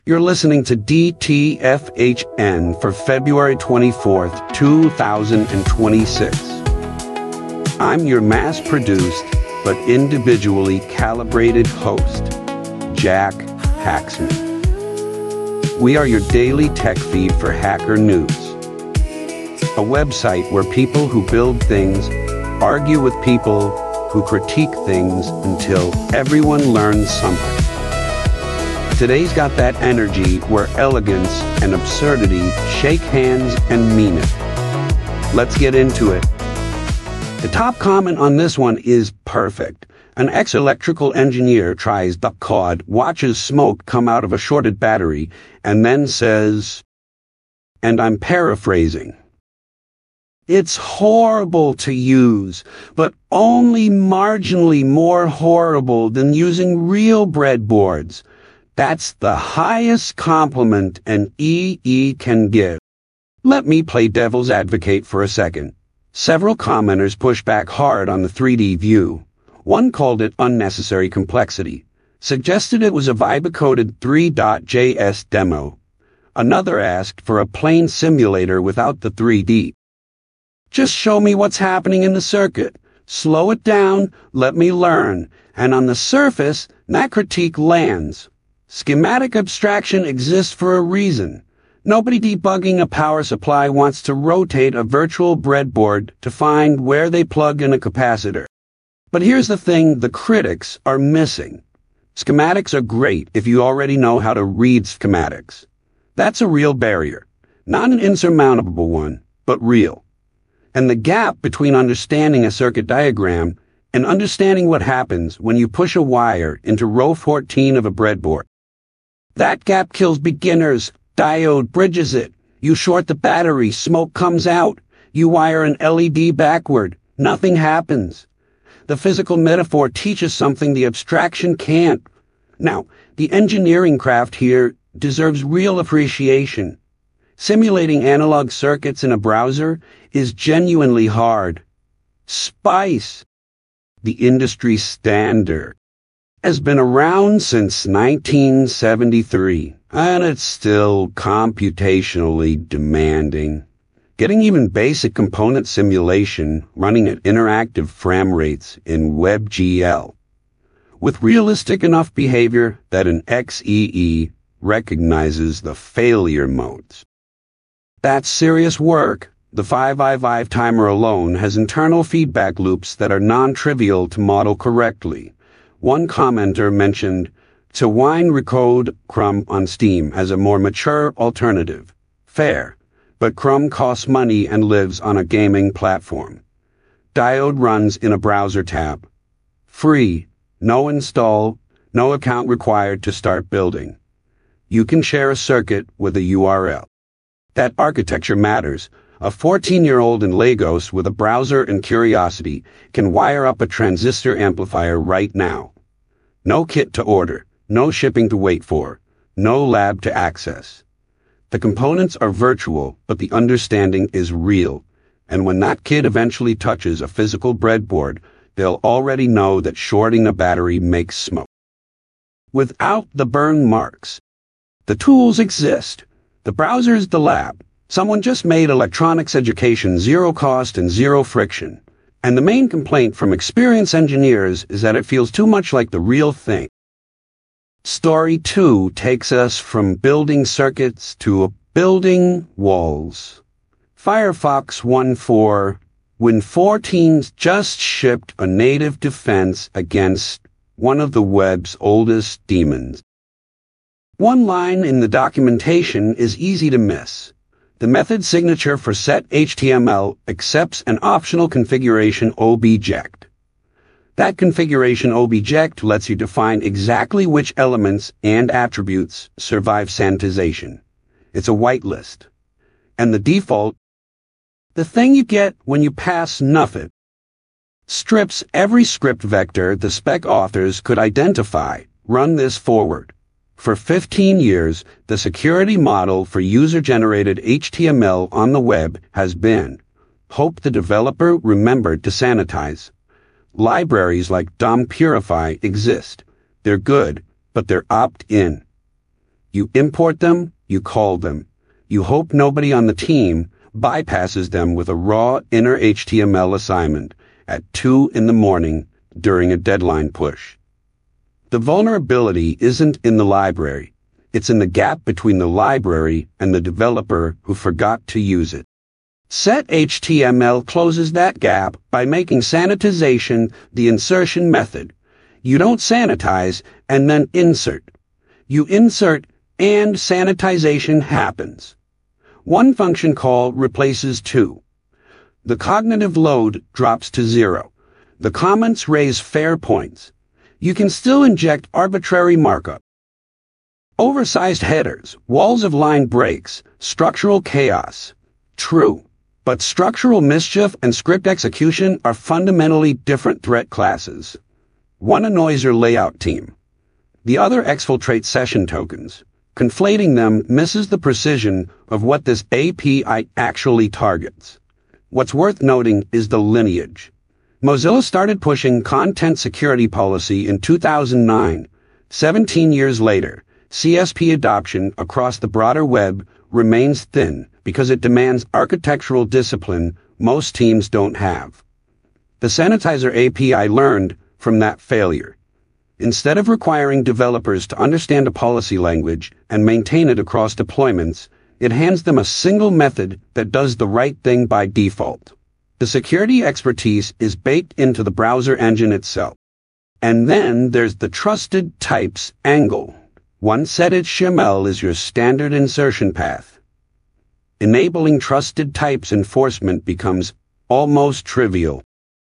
You're listening to DTFHN for February 24th, 2026. I'm your mass-produced but individually calibrated host, Jack Hacksman. We are your daily tech feed for Hacker News, a website where people who build things argue with people who critique things until everyone learns something. Today's got that energy where elegance and absurdity shake hands and mean it. Let's get into it. The top comment on this one is perfect. An ex-electrical engineer tries duck cod, watches smoke come out of a shorted battery, and then says, and I'm paraphrasing, "It's horrible to use, but only marginally more horrible than using real breadboards. That's the highest compliment an EE can give." Let me play devil's advocate for a second. Several commenters pushed back hard on the 3D view. One called it unnecessary complexity, suggested it was a Vibe-coded 3.js demo. Another asked for a plain simulator without the 3D. Just show me what's happening in the circuit. Slow it down, let me learn. And on the surface, that critique lands. Schematic abstraction exists for a reason. Nobody debugging a power supply wants to rotate a virtual breadboard to find where they plug in a capacitor. But here's the thing the critics are missing. Schematics are great if you already know how to read schematics. That's a real barrier. Not an insurmountable one, but real. And the gap between understanding a circuit diagram and understanding what happens when you push a wire into row 14 of a breadboard. That gap kills beginners. Diode bridges it. You short the battery, smoke comes out. You wire an LED backward. Nothing happens. The physical metaphor teaches something the abstraction can't. Now, the engineering craft here deserves real appreciation. Simulating analog circuits in a browser is genuinely hard. SPICE, the industry standard, has been around since 1973, and it's still computationally demanding. Getting even basic component simulation running at interactive frame rates in WebGL, with realistic enough behavior that an XEE recognizes the failure modes. That's serious work. The 5i5 timer alone has internal feedback loops that are non-trivial to model correctly. One commenter mentioned to Wine Recode Chrome on Steam as a more mature alternative. Fair, but Chrome costs money and lives on a gaming platform. Diode runs in a browser tab. Free, no install, no account required to start building. You can share a circuit with a URL. That architecture matters. A 14-year-old in Lagos with a browser and Curiosity can wire up a transistor amplifier right now. No kit to order, no shipping to wait for, no lab to access. The components are virtual, but the understanding is real. And when that kid eventually touches a physical breadboard, they'll already know that shorting a battery makes smoke. Without the burn marks. The tools exist. The browser is the lab. Someone just made electronics education zero cost and zero friction. And the main complaint from experienced engineers is that it feels too much like the real thing. Story 2 takes us from building circuits to building walls. Firefox 1.4 Win14 just shipped a native defense against one of the web's oldest demons. One line in the documentation is easy to miss. The method signature for set.html accepts an optional configuration object. That configuration object lets you define exactly which elements and attributes survive sanitization. It's a whitelist. And the default, the thing you get when you pass nothing, strips every script vector the spec authors could identify. Run this forward. For 15 years, the security model for user-generated HTML on the web has been, hope the developer remembered to sanitize. Libraries like DOM Purify exist. They're good, but they're opt-in. You import them, you call them. You hope nobody on the team bypasses them with a raw inner HTML assignment at 2 in the morning during a deadline push. The vulnerability isn't in the library. It's in the gap between the library and the developer who forgot to use it. Set.html closes that gap by making sanitization the insertion method. You don't sanitize and then insert. You insert and sanitization happens. One function call replaces two. The cognitive load drops to 0. The comments raise fair points. You can still inject arbitrary markup. Oversized headers, walls of line breaks, structural chaos. True. But structural mischief and script execution are fundamentally different threat classes. One annoys your layout team. The other exfiltrates session tokens. Conflating them misses the precision of what this API actually targets. What's worth noting is the lineage. Mozilla started pushing content security policy in 2009. 17 years later, CSP adoption across the broader web remains thin because it demands architectural discipline most teams don't have. The Sanitizer API learned from that failure. Instead of requiring developers to understand a policy language and maintain it across deployments, it hands them a single method that does the right thing by default. The security expertise is baked into the browser engine itself. And then there's the trusted types angle. One set.html is your standard insertion path. Enabling trusted types enforcement becomes almost trivial.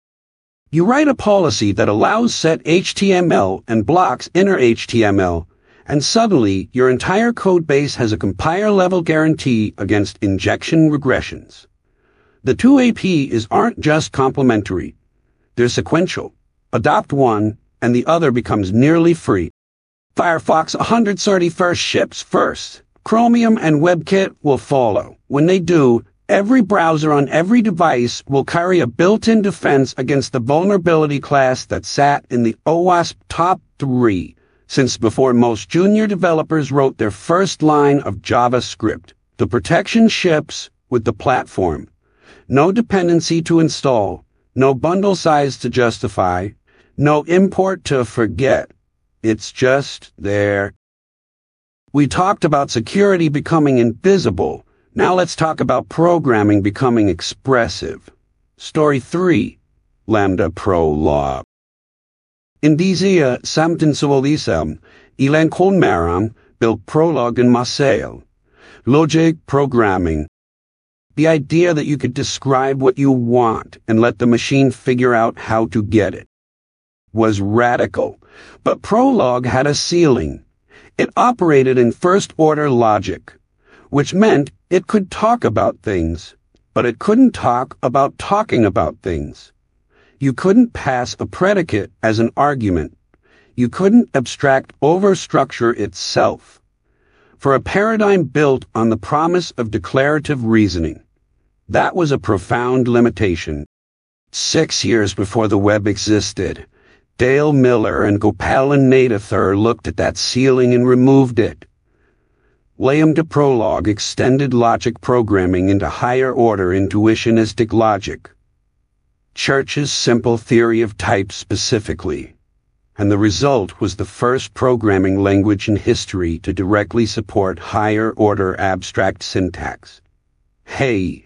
You write a policy that allows set.html and blocks inner HTML, and suddenly your entire code base has a compiler-level guarantee against injection regressions. The two APIs aren't just complementary. They're sequential. Adopt one, and the other becomes nearly free. Firefox 131st ships first. Chromium and WebKit will follow. When they do, every browser on every device will carry a built-in defense against the vulnerability class that sat in the OWASP top 3 since before most junior developers wrote their first line of JavaScript. The protection ships with the platform. No dependency to install, no bundle size to justify, no import to forget. It's just there. We talked about security becoming invisible. Now let's talk about programming becoming expressive. Story 3. Lambda Prolog. Indizia samtinsualism, ilan kolmaram, built Prolog in Marseille. Logic programming. The idea that you could describe what you want and let the machine figure out how to get it was radical, but Prolog had a ceiling. It operated in first-order logic, which meant it could talk about things, but it couldn't talk about talking about things. You couldn't pass a predicate as an argument. You couldn't abstract over structure itself. For a paradigm built on the promise of declarative reasoning, that was a profound limitation. 6 years before the web existed, Dale Miller and Gopalan Nadethur looked at that ceiling and removed it. Lambda Prolog extended logic programming into higher-order intuitionistic logic. Church's simple theory of types specifically. And the result was the first programming language in history to directly support higher-order abstract syntax. Hey,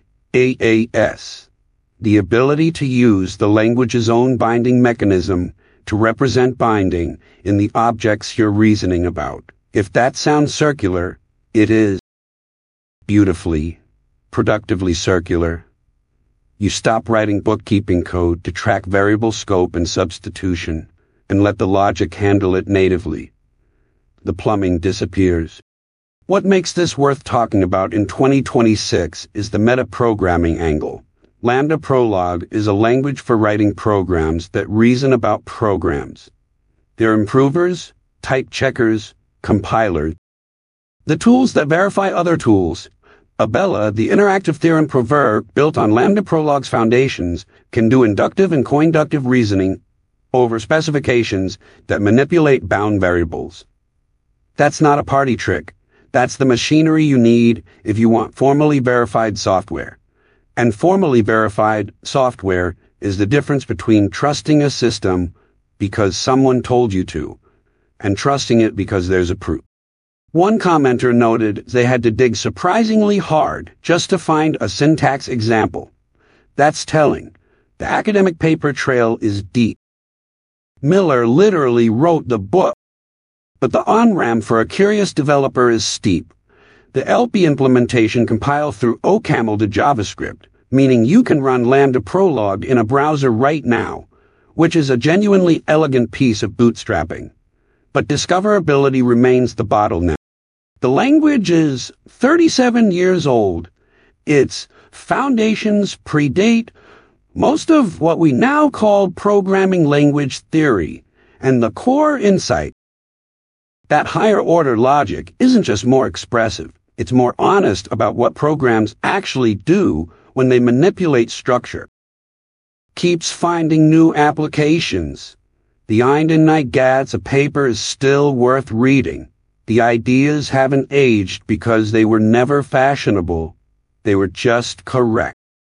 AAS. The ability to use the language's own binding mechanism to represent binding in the objects you're reasoning about. If that sounds circular, it is. Beautifully, productively circular. You stop writing bookkeeping code to track variable scope and substitution, and let the logic handle it natively. The plumbing disappears. What makes this worth talking about in 2026 is the metaprogramming angle. Lambda Prolog is a language for writing programs that reason about programs. They're improvers, type checkers, compilers. The tools that verify other tools. Abella, the interactive theorem prover built on Lambda Prolog's foundations, can do inductive and coinductive reasoning over specifications that manipulate bound variables. That's not a party trick. That's the machinery you need if you want formally verified software. And formally verified software is the difference between trusting a system because someone told you to, and trusting it because there's a proof. One commenter noted they had to dig surprisingly hard just to find a syntax example. That's telling. The academic paper trail is deep. Miller literally wrote the book, but the on-ramp for a curious developer is steep. The LP implementation compiled through OCaml to JavaScript, meaning you can run Lambda Prolog in a browser right now, which is a genuinely elegant piece of bootstrapping. But discoverability remains the bottleneck. The language is 37 years old. Its foundations predate most of what we now call programming language theory, and the core insight. That higher-order logic isn't just more expressive, it's more honest about what programs actually do when they manipulate structure. Keeps finding new applications. The Einstein Gatz, a paper is still worth reading. The ideas haven't aged because they were never fashionable. They were just correct.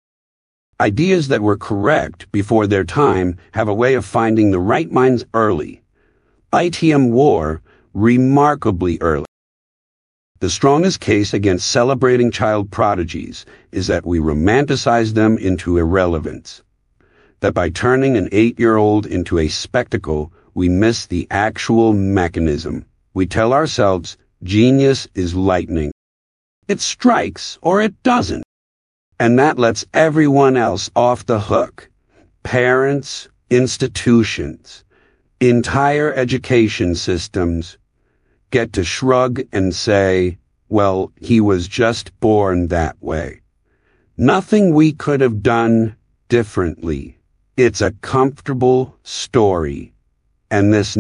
Ideas that were correct before their time have a way of finding the right minds early. ITM War, remarkably early. The strongest case against celebrating child prodigies is that we romanticize them into irrelevance. That by turning an 8-year-old into a spectacle, we miss the actual mechanism. We tell ourselves genius is lightning. It strikes or it doesn't. And that lets everyone else off the hook. Parents, institutions, entire education systems get to shrug and say, well, he was just born that way. Nothing we could have done differently. It's a comfortable story. And this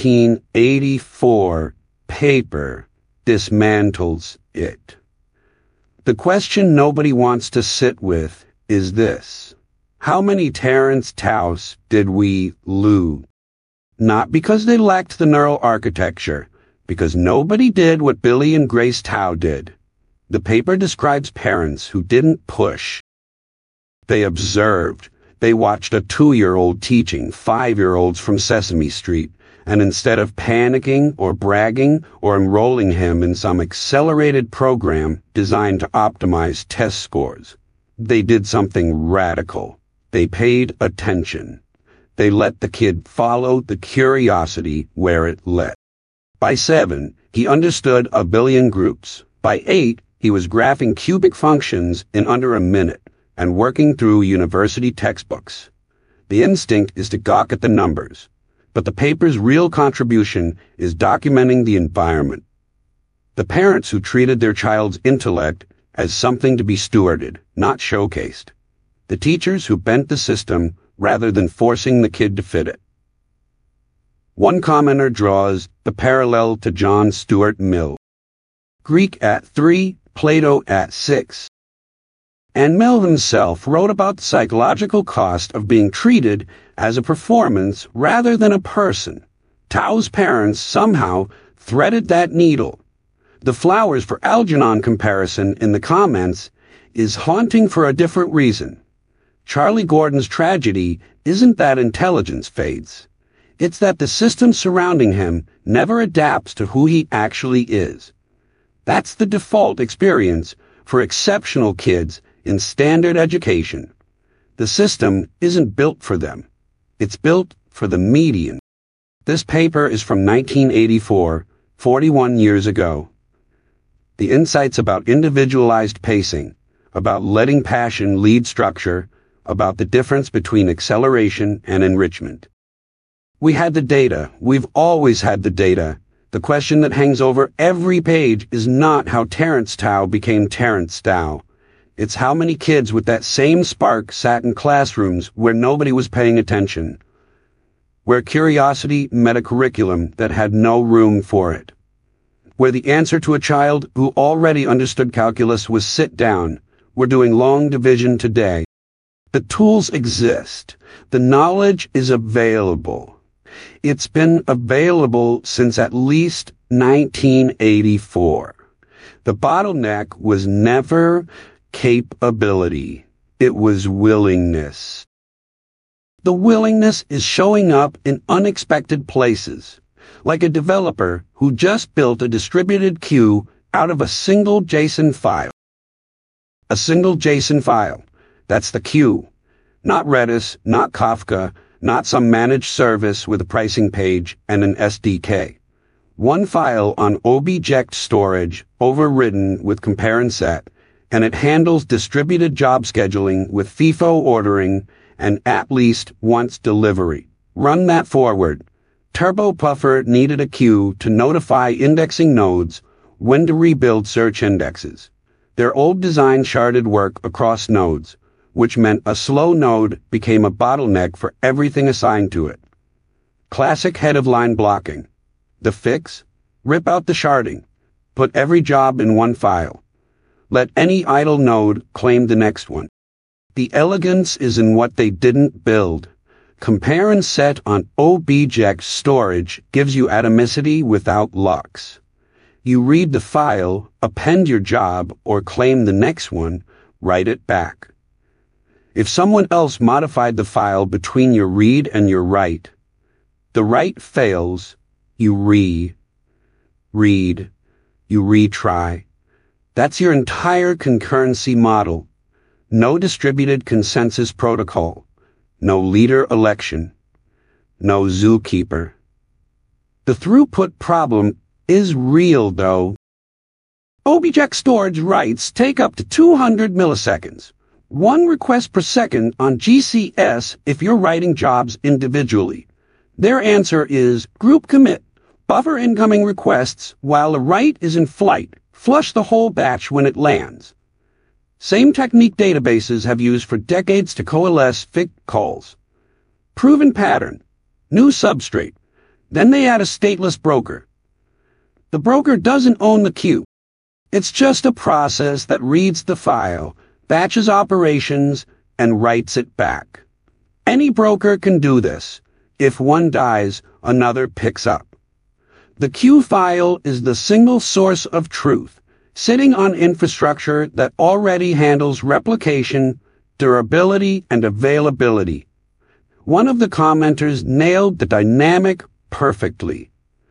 1984 paper dismantles it. The question nobody wants to sit with is this. How many Terence Taus did we lose? Not because they lacked the neural architecture, because nobody did what Billy and Grace Tao did. The paper describes parents who didn't push. They observed. They watched a 2-year-old teaching 5-year-olds from Sesame Street, and instead of panicking or bragging or enrolling him in some accelerated program designed to optimize test scores, they did something radical. They paid attention. They let the kid follow the curiosity where it led. By 7, he understood a billion groups. By 8, he was graphing cubic functions in under a minute and working through university textbooks. The instinct is to gawk at the numbers, but the paper's real contribution is documenting the environment. The parents who treated their child's intellect as something to be stewarded, not showcased. The teachers who bent the system rather than forcing the kid to fit it. One commenter draws the parallel to John Stuart Mill. Greek at 3, Plato at 6. And Mill himself wrote about the psychological cost of being treated as a performance rather than a person. Tao's parents somehow threaded that needle. The flowers for Algernon comparison in the comments is haunting for a different reason. Charlie Gordon's tragedy isn't that intelligence fades. It's that the system surrounding him never adapts to who he actually is. That's the default experience for exceptional kids in standard education. The system isn't built for them. It's built for the median. This paper is from 1984, 41 years ago. The insights about individualized pacing, about letting passion lead structure, about the difference between acceleration and enrichment. We had the data. We've always had the data. The question that hangs over every page is not how Terence Tao became Terence Tao. It's how many kids with that same spark sat in classrooms where nobody was paying attention, where curiosity met a curriculum that had no room for it, where the answer to a child who already understood calculus was sit down. We're doing long division today. The tools exist. The knowledge is available. It's been available since at least 1984. The bottleneck was never capability. It was willingness. The willingness is showing up in unexpected places, like a developer who just built a distributed queue out of a single JSON file. A single JSON file. That's the queue. Not Redis, not Kafka, not some managed service with a pricing page and an SDK. One file on object storage, overridden with compare and set, and it handles distributed job scheduling with FIFO ordering and at least once delivery. Run that forward. TurboPuffer needed a queue to notify indexing nodes when to rebuild search indexes. Their old design sharded work across nodes, which meant a slow node became a bottleneck for everything assigned to it. Classic head-of-line blocking. The fix? Rip out the sharding. Put every job in one file. Let any idle node claim the next one. The elegance is in what they didn't build. Compare and set on object storage gives you atomicity without lux. You read the file, append your job, or claim the next one, write it back. If someone else modified the file between your read and your write, the write fails, you read, you retry. That's your entire concurrency model. No distributed consensus protocol. No leader election. No zookeeper. The throughput problem is real, though. Object storage writes take up to 200 milliseconds. One request per second on GCS if you're writing jobs individually. Their answer is group commit. Buffer incoming requests while a write is in flight. Flush the whole batch when it lands. Same technique databases have used for decades to coalesce FIC calls. Proven pattern. New substrate. Then they add a stateless broker. The broker doesn't own the queue. It's just a process that reads the file, batches operations, and writes it back. Any broker can do this. If one dies, another picks up. The queue file is the single source of truth, sitting on infrastructure that already handles replication, durability, and availability. One of the commenters nailed the dynamic perfectly.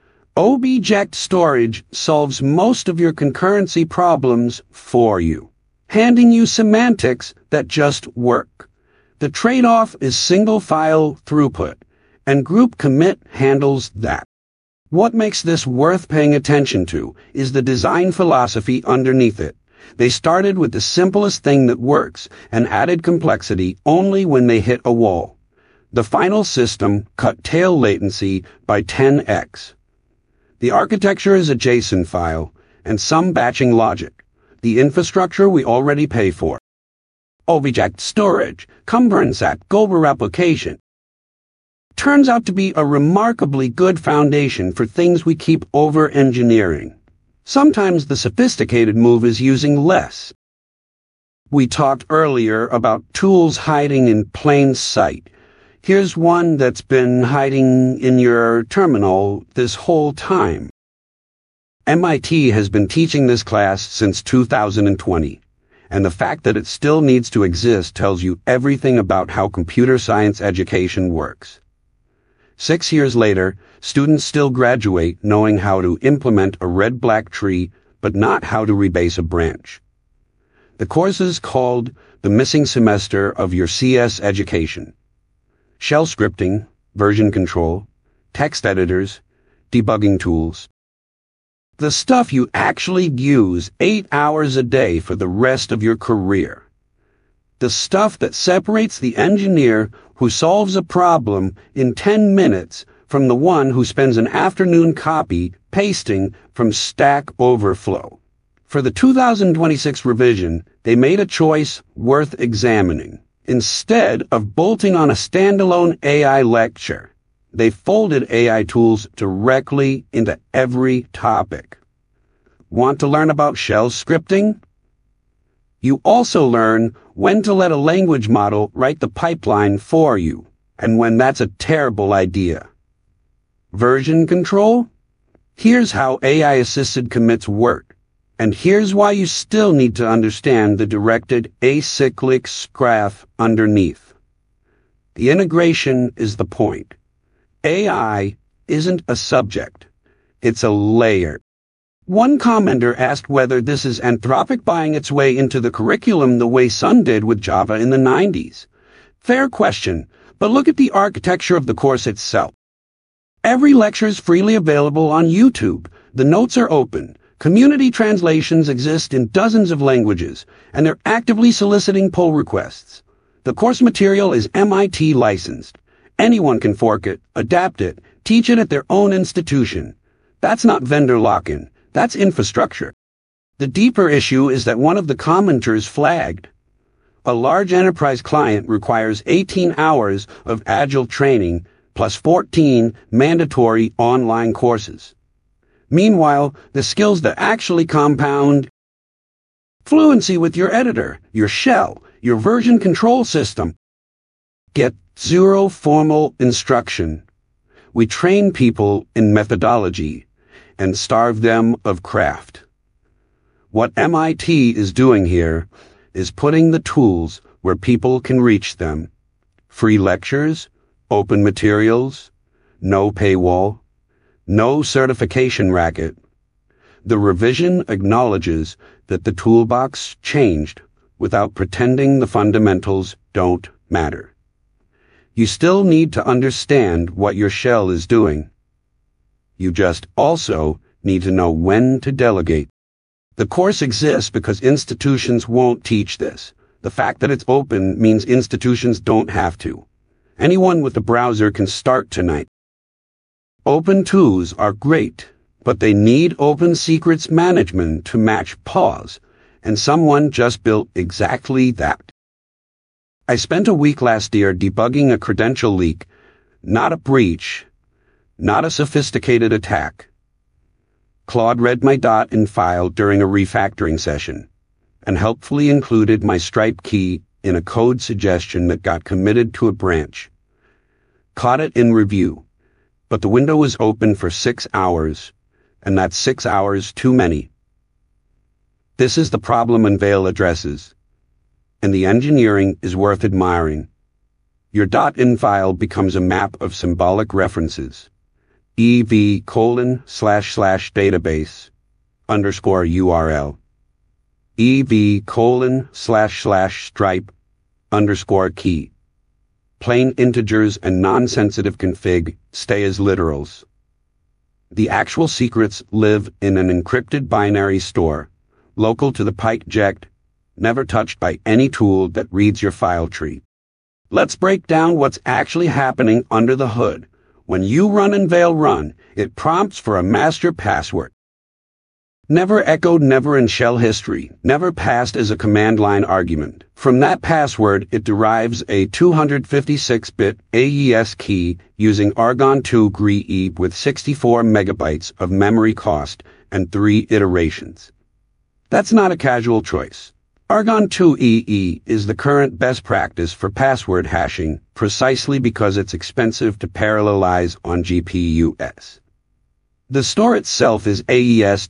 Object storage solves most of your concurrency problems for you, handing you semantics that just work. The trade-off is single file throughput, and group commit handles that. What makes this worth paying attention to is the design philosophy underneath it. They started with the simplest thing that works and added complexity only when they hit a wall. The final system cut tail latency by 10x. The architecture is a JSON file and some batching logic. The infrastructure we already pay for. Object storage, Kubernetes, global replication. Turns out to be a remarkably good foundation for things we keep over-engineering. Sometimes the sophisticated move is using less. We talked earlier about tools hiding in plain sight. Here's one that's been hiding in your terminal this whole time. MIT has been teaching this class since 2020, and the fact that it still needs to exist tells you everything about how computer science education works. 6 years later, students still graduate knowing how to implement a red-black tree, but not how to rebase a branch. The course is called The Missing Semester of Your CS Education. Shell scripting, version control, text editors, debugging tools. The stuff you actually use 8 hours a day for the rest of your career. The stuff that separates the engineer who solves a problem in 10 minutes from the one who spends an afternoon copy-pasting from Stack Overflow. For the 2026 revision, they made a choice worth examining. Instead of bolting on a standalone AI lecture, they folded AI tools directly into every topic. Want to learn about shell scripting? You also learn when to let a language model write the pipeline for you, and when that's a terrible idea. Version control? Here's how AI-assisted commits work. And here's why you still need to understand the directed acyclic graph underneath. The integration is the point. AI isn't a subject. It's a layer. One commenter asked whether this is Anthropic buying its way into the curriculum the way Sun did with Java in the 90s. Fair question, but look at the architecture of the course itself. Every lecture is freely available on YouTube. The notes are open. Community translations exist in dozens of languages, and they're actively soliciting pull requests. The course material is MIT licensed. Anyone can fork it, adapt it, teach it at their own institution. That's not vendor lock-in. That's infrastructure. The deeper issue is that one of the commenters flagged. A large enterprise client requires 18 hours of Agile training plus 14 mandatory online courses. Meanwhile, the skills that actually compound fluency with your editor, your shell, your version control system get zero formal instruction. We train people in methodology and starve them of craft. What MIT is doing here is putting the tools where people can reach them. Free lectures, open materials, no paywall, no certification racket. The revision acknowledges that the toolbox changed without pretending the fundamentals don't matter. You still need to understand what your shell is doing. You just also need to know when to delegate. The course exists because institutions won't teach this. The fact that it's open means institutions don't have to. Anyone with a browser can start tonight. Open tools are great, but they need open secrets management to match PAWS, and someone just built exactly that. I spent a week last year debugging a credential leak, not a breach, not a sophisticated attack. Claude read my .in file during a refactoring session, and helpfully included my Stripe key in a code suggestion that got committed to a branch. Caught it in review, but the window was open for 6 hours, and that's 6 hours too many. This is the problem Unveil addresses, and the engineering is worth admiring. Your .in file becomes a map of symbolic references. EV://database _URL. EV://stripe_key. Plain integers and non-sensitive config stay as literals. The actual secrets live in an encrypted binary store, local to the PyJect, never touched by any tool that reads your file tree. Let's break down what's actually happening under the hood. When you run Unveil Run, it prompts for a master password. Never echoed, never in shell history, never passed as a command line argument. From that password, it derives a 256-bit AES key using Argon 2 GRE with 64 megabytes of memory cost and 3 iterations. That's not a casual choice. Argon 2 EE is the current best practice for password hashing precisely because it's expensive to parallelize on GPUs. The store itself is AES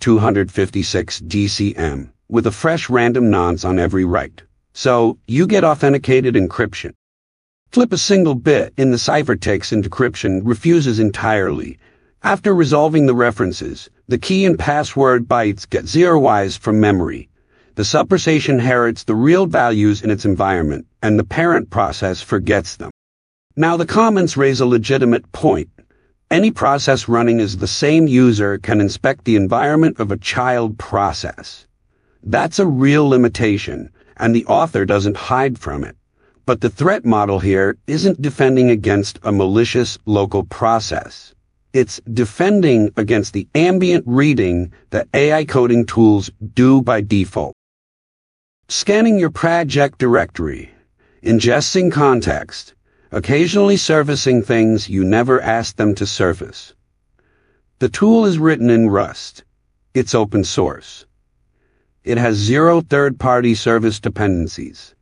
256 DCM, with a fresh random nonce on every write. So, you get authenticated encryption. Flip a single bit in the ciphertext and decryption refuses entirely. After resolving the references, the key and password bytes get zeroized from memory. The subprocess inherits the real values in its environment, and the parent process forgets them. Now the comments raise a legitimate point. Any process running as the same user can inspect the environment of a child process. That's a real limitation, and the author doesn't hide from it. But the threat model here isn't defending against a malicious local process. It's defending against the ambient reading that AI coding tools do by default. Scanning your project directory, ingesting context, occasionally surfacing things you never asked them to surface. The tool is written in Rust. It's open source. It has 0 third-party service dependencies.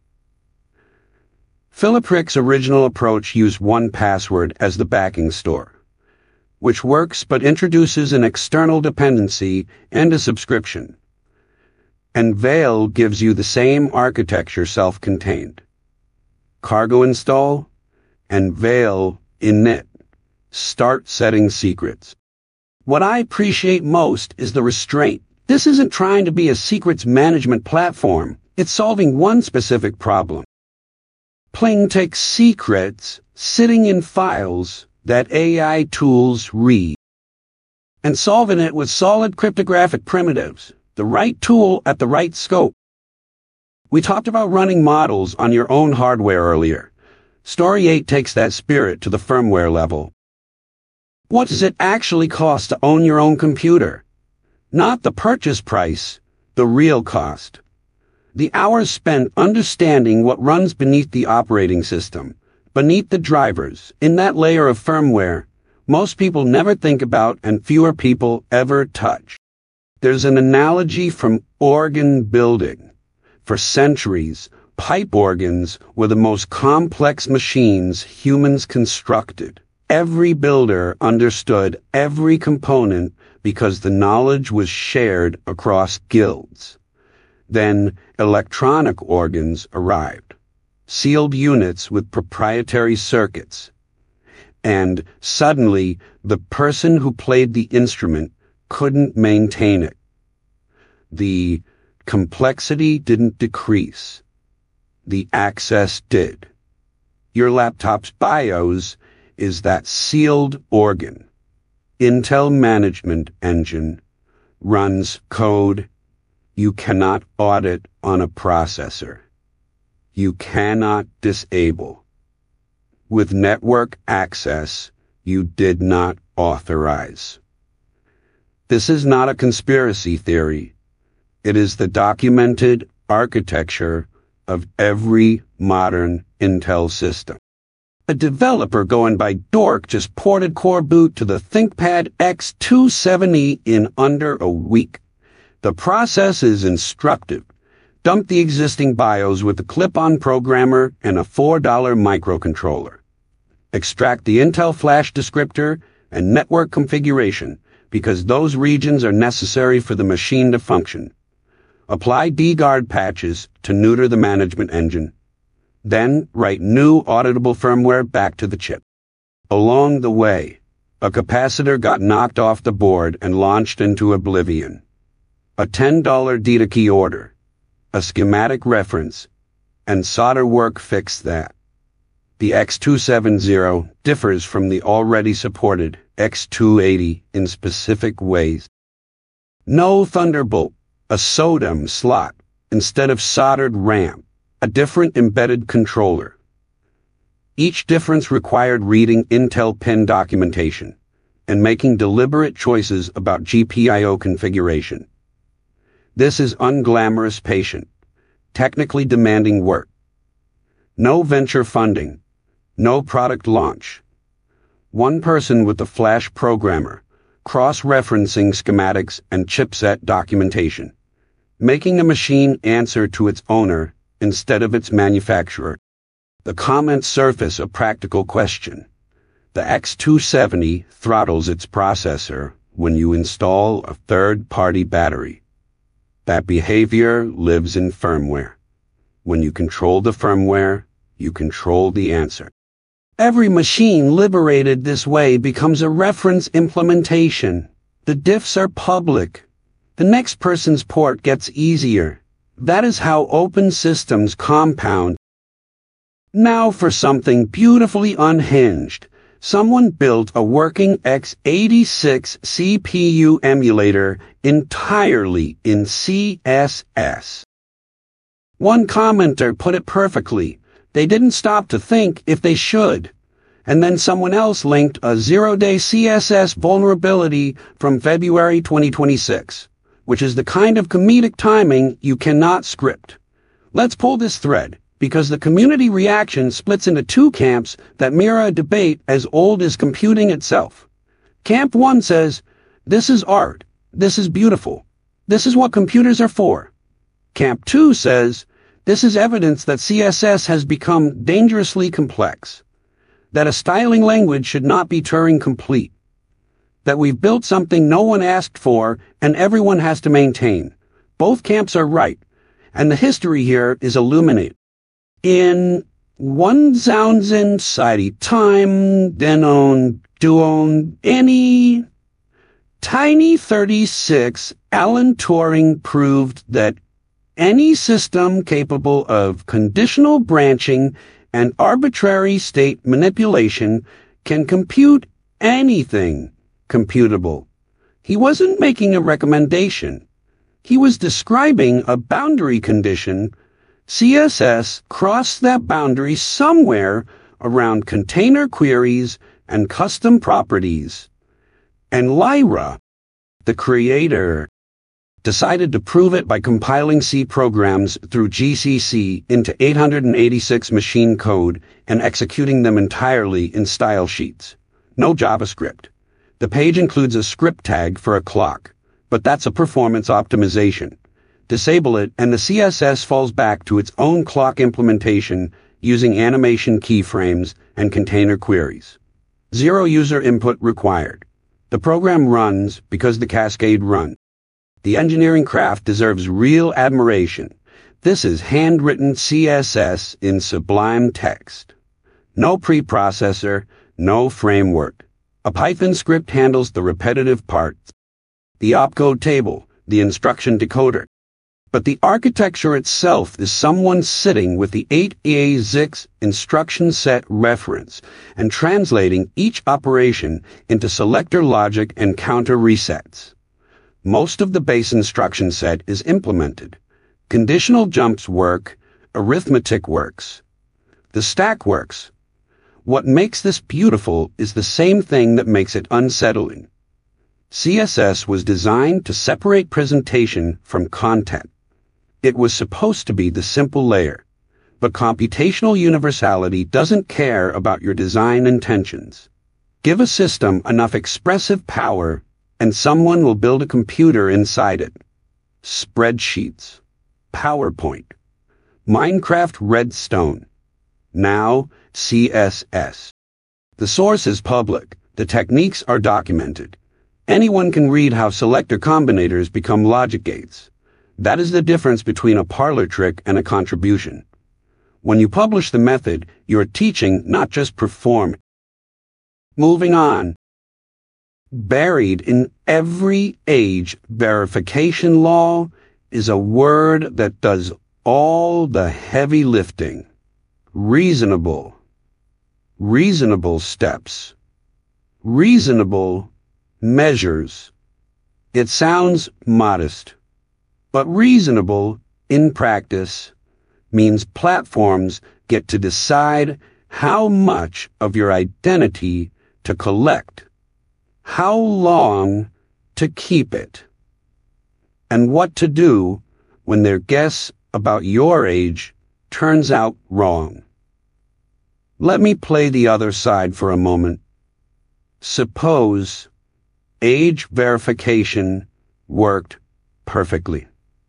Philip Rick's original approach used 1Password as the backing store, which works but introduces an external dependency and a subscription. And Veil gives you the same architecture self-contained. Cargo install and Veil init. Start setting secrets. What I appreciate most is the restraint. This isn't trying to be a secrets management platform. It's solving one specific problem. Plain text secrets sitting in files that AI tools read, and solving it with solid cryptographic primitives, the right tool at the right scope. We talked about running models on your own hardware earlier. Story 8 takes that spirit to the firmware level. What does it actually cost to own your own computer? Not the purchase price, the real cost. The hours spent understanding what runs beneath the operating system, beneath the drivers, in that layer of firmware, most people never think about and fewer people ever touch. There's an analogy from organ building. For centuries, pipe organs were the most complex machines humans constructed. Every builder understood every component because the knowledge was shared across guilds. Then electronic organs arrived, sealed units with proprietary circuits. And suddenly, the person who played the instrument couldn't maintain it. The complexity didn't decrease. The access did. Your laptop's BIOS is that sealed organ. Intel Management Engine runs code you cannot audit on a processor. You cannot disable. With network access you did not authorize. This is not a conspiracy theory. It is the documented architecture of every modern Intel system. A developer going by Dork just ported Core Boot to the ThinkPad X270 in under a week. The process is instructive. Dump the existing BIOS with a clip-on programmer and a $4 microcontroller. Extract the Intel flash descriptor and network configuration because those regions are necessary for the machine to function. Apply dguard patches to neuter the management engine. Then write new auditable firmware back to the chip. Along the way, a capacitor got knocked off the board and launched into oblivion. A $10 data key order, a schematic reference, and solder work fixed that. The X270 differs from the already supported X280 in specific ways. No Thunderbolt, a SODIMM slot instead of soldered RAM. A different embedded controller. Each difference required reading Intel pin documentation and making deliberate choices about GPIO configuration. This is unglamorous, patient, technically demanding work. No venture funding, no product launch. One person with a flash programmer, cross-referencing schematics and chipset documentation, making the machine answer to its owner instead of its manufacturer. The comments surface a practical question. The X270 throttles its processor when you install a third-party battery. That behavior lives in firmware. When you control the firmware, you control the answer. Every machine liberated this way becomes a reference implementation. The diffs are public. The next person's port gets easier. That is how open systems compound. Now for something beautifully unhinged. Someone built a working x86 CPU emulator entirely in CSS. One commenter put it perfectly. They didn't stop to think if they should. And then someone else linked a zero-day CSS vulnerability from February 2026. Which is the kind of comedic timing you cannot script. Let's pull this thread, because the community reaction splits into two camps that mirror a debate as old as computing itself. Camp 1 says, this is art, this is beautiful, this is what computers are for. Camp 2 says, this is evidence that CSS has become dangerously complex, that a styling language should not be Turing complete, that we've built something no one asked for and everyone has to maintain. Both camps are right, and the history here is illuminating. In 1000 time, denon, duon, any tiny 36, Alan Turing proved that any system capable of conditional branching and arbitrary state manipulation can compute anything computable. He wasn't making a recommendation. He was describing a boundary condition. CSS crossed that boundary somewhere around container queries and custom properties. And Lyra, the creator, decided to prove it by compiling C programs through GCC into 886 machine code and executing them entirely in style sheets. No JavaScript. The page includes a script tag for a clock, but that's a performance optimization. Disable it and the CSS falls back to its own clock implementation using animation keyframes and container queries. Zero user input required. The program runs because the cascade runs. The engineering craft deserves real admiration. This is handwritten CSS in Sublime Text. No preprocessor, no framework. A Python script handles the repetitive parts. The opcode table, the instruction decoder. But the architecture itself is someone sitting with the 8A6 instruction set reference and translating each operation into selector logic and counter resets. Most of the base instruction set is implemented. Conditional jumps work, arithmetic works. The stack works. What makes this beautiful is the same thing that makes it unsettling. CSS was designed to separate presentation from content. It was supposed to be the simple layer, but computational universality doesn't care about your design intentions. Give a system enough expressive power, and someone will build a computer inside it. Spreadsheets, PowerPoint, Minecraft Redstone, now CSS. The source is public, the techniques are documented. Anyone can read how selector combinators become logic gates. That is the difference between a parlor trick and a contribution. When you publish the method, you're teaching, not just performing. Moving on. Buried in every age verification law is a word that does all the heavy lifting. Reasonable. Reasonable steps. Reasonable measures. It sounds modest. But reasonable, in practice, means platforms get to decide how much of your identity to collect, how long to keep it, and what to do when their guess about your age turns out wrong. Let me play the other side for a moment. Suppose age verification worked perfectly.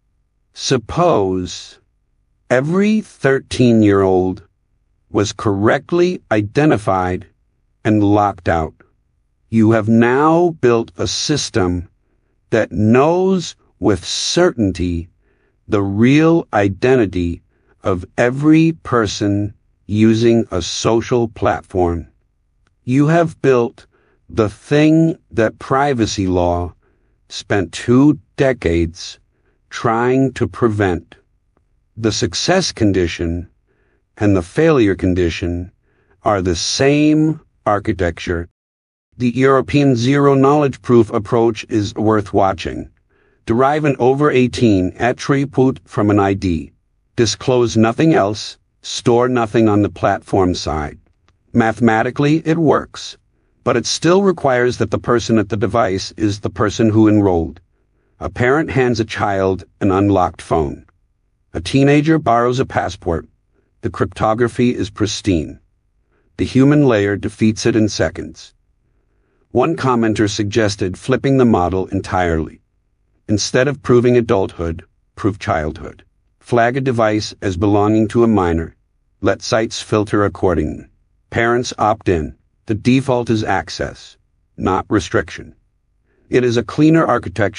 Suppose every 13-year-old was correctly identified and locked out. You have now built a system that knows with certainty the real identity of every person using a social platform. You have built the thing that privacy law spent 2 decades trying to prevent. The success condition and the failure condition are the same architecture. The European zero-knowledge proof approach is worth watching. Derive an over 18 attribute from an ID. Disclose nothing else. Store nothing on the platform side. Mathematically, it works, but it still requires that the person at the device is the person who enrolled. A parent hands a child an unlocked phone. A teenager borrows a passport. The cryptography is pristine. The human layer defeats it in seconds. One commenter suggested flipping the model entirely. Instead of proving adulthood, prove childhood. Flag a device as belonging to a minor. Let sites filter accordingly. Parents opt in. The default is access, not restriction. It is a cleaner architecture,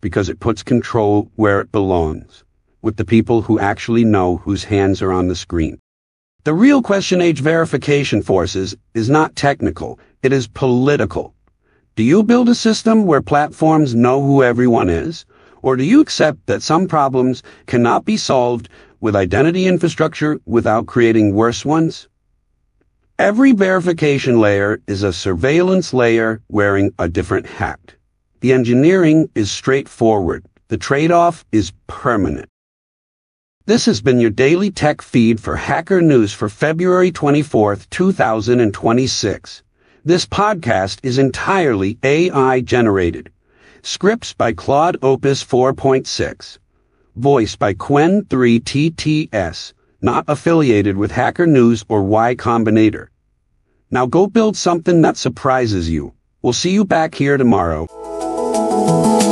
because it puts control where it belongs, with the people who actually know whose hands are on the screen. The real question age verification forces is not technical, it is political. Do you build a system where platforms know who everyone is? Or do you accept that some problems cannot be solved with identity infrastructure without creating worse ones? Every verification layer is a surveillance layer wearing a different hat. The engineering is straightforward. The trade-off is permanent. This has been your daily tech feed for Hacker News for February 24th, 2026. This podcast is entirely AI generated. Scripts by Claude Opus 4.6. Voice by Qwen3TTS, not affiliated with Hacker News or Y Combinator. Now go build something that surprises you. We'll see you back here tomorrow.